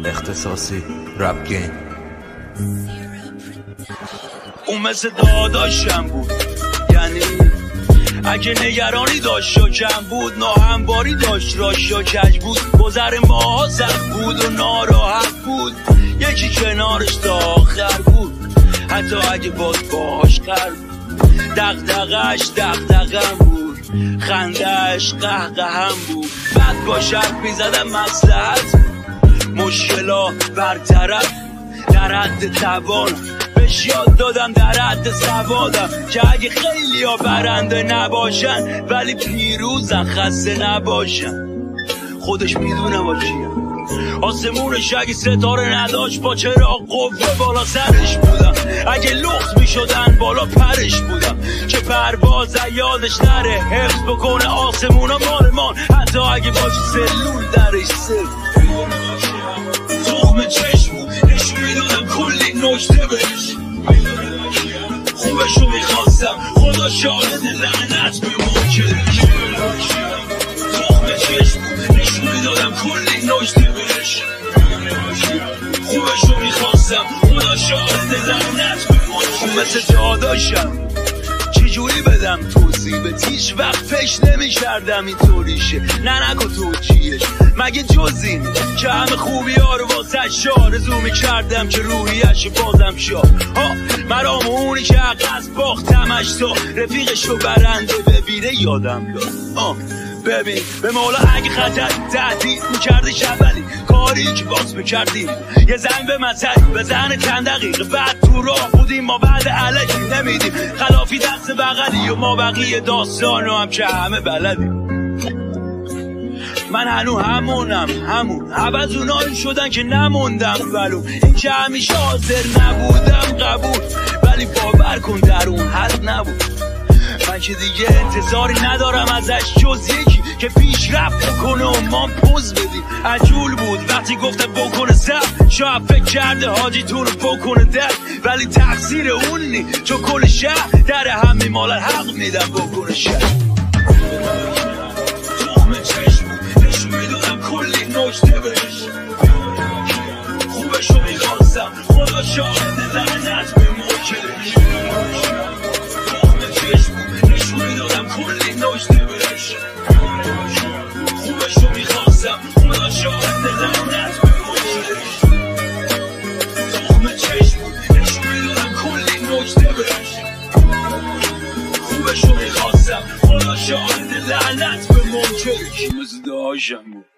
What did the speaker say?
اختصاصی رپ گیم. اون مثل داداشم بود، یعنی اگه نگرانی داشت و کم بود، ناهمواری داشت راش و کج بود، گذر ماها سخت بود و ناراحت بود، یکی کنارش تا آخر بود، حتی اگه باز باش کرد. دغدغش دغدغم بود، خندهش قهقهم بود، بد با شرط میزدم مصلحت، مشکلا برطرف در حد توان، بهش یاد دادم در حد سوادم که اگه خیلی ها برنده نباشن ولی پیروزن خسته نباشن. خودش میدونه با چیم، آسمونش اگه ستاره نداشت با چراغ قوه بالا سرش بودم، اگه لخت میشدن بالا پرش بودم که پرواز یادش نره، حفظ بکنه آسمونا مالمان، حتی اگه باشه سلول درش سر تخم چشمو نشون میدادم کلی نکته بهش، خوبشو میخواستم خدا شاهد لعنت به منکرش، تخم چشمو نشون میدادم کلی نکته بهش، خوبشو میخواستم خدا شاهد لعنت به منکرش. مثل داداشم چجوری بدم توضیح، به هیچ وقت فکر نمی کردم اینطوریشه، نه نگو توجیهش مگه جز این که همه خوبی ها رو واسه آرزو می کردم که روحیش بازم شاد ها، مرام اونی که عقص باختمش تا رفیقشو برنده ببینه یادم داد. ببین به مولا اگه خطر تهدید میکردش اولی کاری که باز بکردیم، یه زنگ به مثل بزن چند دقیقه بعد تو راه بودیم، ما بعد علکی نمیدیم خلافی دست بغلی و ما بقیه داستانو هم که همه بلدیم. من هنو همون عوض اونایی شدن که نموندم ولو این که همیشه حاضر نبودم قبول، ولی باور کن در اون حد نبود. من که دیگه انتظاری ندارم ازش جز یکی که پیشرفت بکنه و ما پوز بدیم. عجول بود وقتی گفتم بکنه سر، شاید فکر کرده حاجیتون رو بکنه در، ولی تقصیر اون نی چون کل شهر در هم میمالن حق میدم بکنه شهر. تخم چشمو نشون میدادم کلی نکته بهش، خوبشو میخواستم خدا شاهد لعنت به منکرش، تخم چشمو نشون میدادم کلی نکته بهش، خوبشو میخواستم خدا شاهد لعنت به منکرش، تخم چشمو نشون میدادم کلی نکته بهش، خوبشو میخواستم خدا شاهد لعنت به منکرش. مثل داشتم بود.